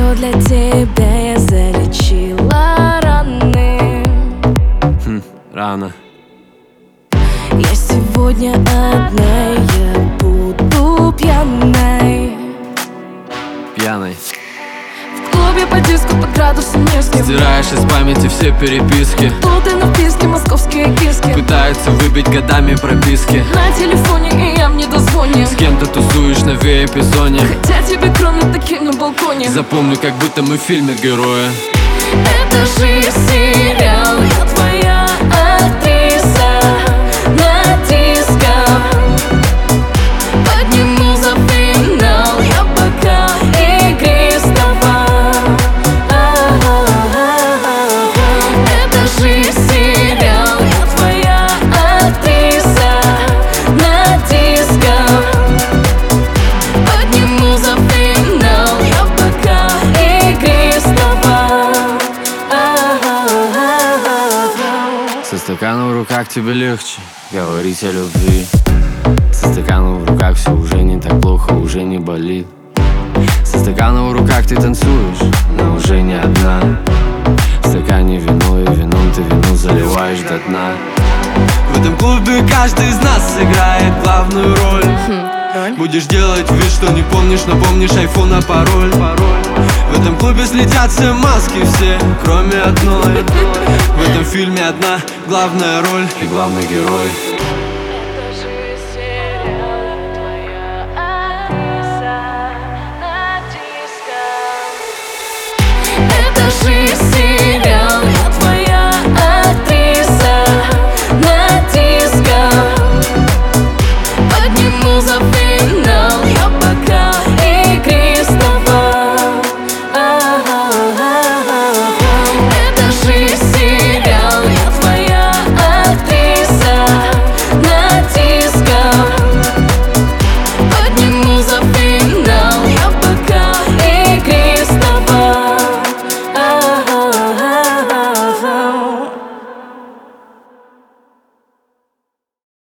что для тебя я залечила раны. Рано. Я сегодня одна, я буду пьяной. Пьяной. В клубе по диску под градусом низким. Стираешь из памяти все переписки. Тут и на вписке московские киски. Пытаются выбить годами прописки. На телефоне и я в недозвоне. С кем-то тусуешь на вип-зоне. Хотя тебе кроме таких на балконе. Запомню, как будто мы в фильме героя. Это же сериал, я твоя актриса на диско. Подниму за финал, я пока игристого. Это же сериал, я твоя актриса на диско. Подниму за финал, я пока игристого. Со стаканом в руках тебе легче говорить о любви. Со стаканом в руках все уже не так плохо, уже не болит. Со стаканом в руках ты танцуешь, но уже не одна. В стакане вино, и вином ты вино заливаешь до дна. В этом клубе каждый из нас сыграет главную роль. Будешь делать вид, что не помнишь, но помнишь айфона пароль. В этом клубе слетят все маски, все, кроме одной. В этом фильме одна главная роль и главный герой.